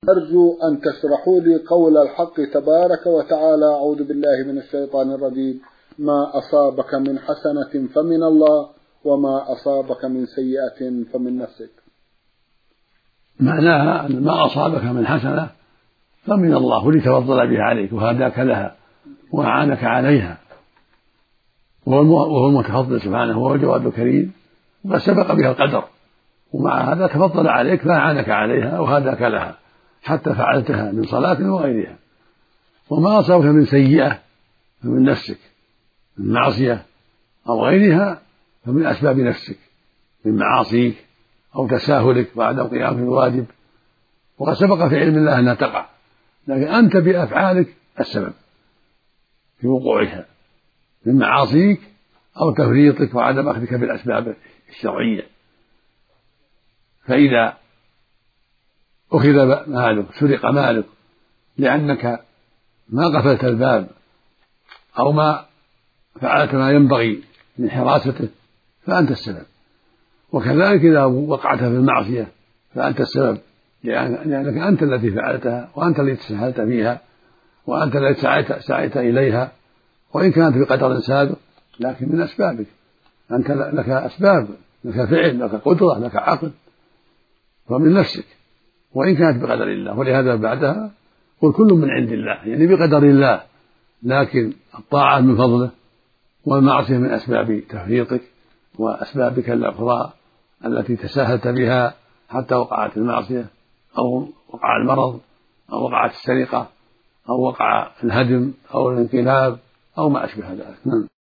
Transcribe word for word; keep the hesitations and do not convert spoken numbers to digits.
أرجو أن تشرحوا لي قول الحق تبارك وتعالى: أعوذ بالله من الشيطان الرجيم، ما أصابك من حسنة فمن الله وما أصابك من سيئة فمن نفسك. معناها أن ما أصابك من حسنة فمن الله لتفضل بها عليك وهداك لها وأعانك عليها، وهو المتفضل سبحانه، وهو الجواد الكريم، وقد سبق بها القدر، ومع هذا تفضل عليك فأعانك عليها وهداك لها حتى فعلتها من صلاة وغيرها. وما أصابك من سيئة فمن نفسك، من معصية أو غيرها فمن أسباب نفسك، من معاصيك أو تساهلك بعد القيام في الواجب، وقد سبق في علم الله أنها تقع، لكن أنت بأفعالك السبب في وقوعها، من معاصيك أو تفريطك وعدم أخذك بالأسباب الشرعية. فإذا أخذ مالك، سرق مالك لأنك ما قفلت الباب أو ما فعلت ما ينبغي من حراسته فأنت السبب. وكذلك إذا وقعت في المعصية فأنت السبب، لأنك أنت الذي فعلتها وأنت الذي تساهلت فيها وأنت الذي سعيت, سعيت إليها، وإن كانت بقدر سابق لكن من أسبابك أنت، لك أسباب، لك فعل، لك قدرة، لك عقل، فمن نفسك وإن كانت بقدر الله. ولهذا بعدها قل كل من عند الله، يعني بقدر الله، لكن الطاعة من فضله والمعصية من أسباب تفريطك وأسبابك الأخرى التي تساهلت بها حتى وقعت المعصية أو وقع المرض أو وقعت السرقة أو وقع الهدم أو الانقلاب أو ما أشبه ذلك.